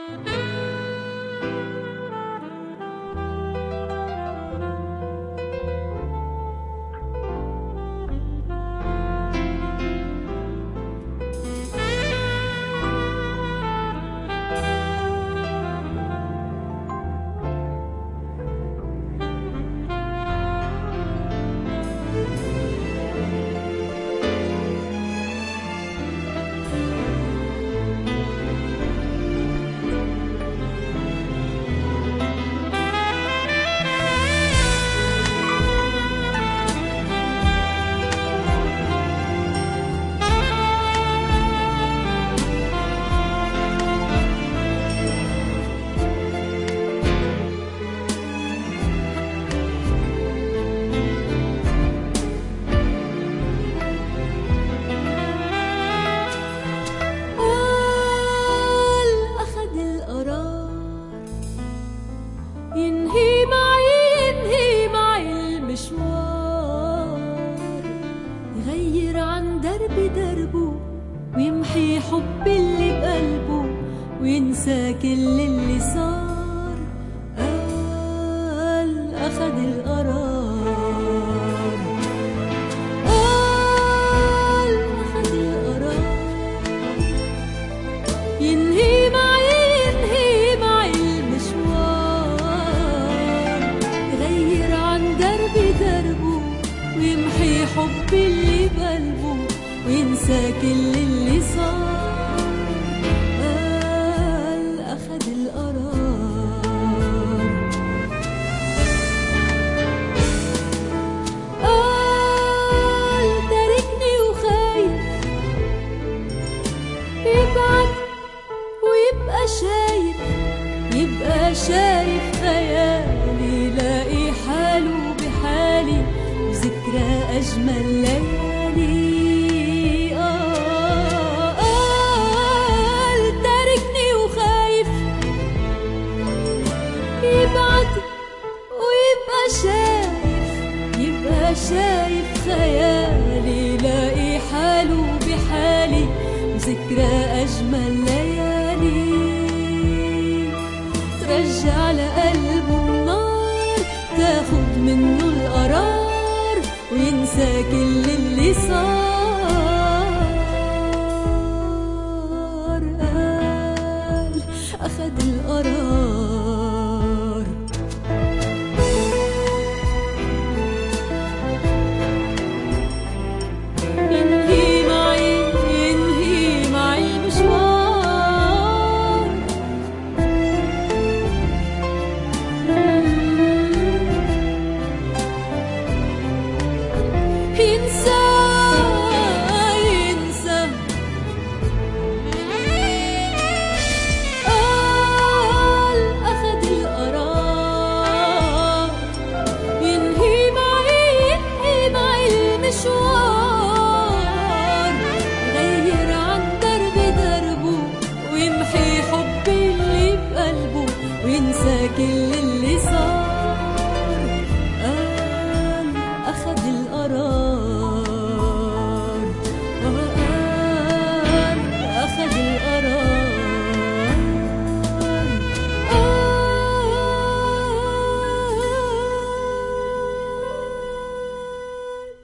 ويمحي حب اللي بقلبه وينسى كل اللي صار. قال أخد القرار، قال أخد القرار، ينهي معي المشوار، يغير عن دربه ويمحي حب اللي بقلبه وينسى كل اللي صار. قال أخد القرار، قال تاركني وخايف يبعد ويبقى شايف خيالي، لاقي حاله بحالي وذكرى أجمل ليالي. يبقى شايف خيالي، لاقي حاله بحالي وذكرى أجمل ليالي. ترجع لقلبه النار، تاخد منه القرار وينسى كل اللي صار. قال أخد القرار، وينسى كل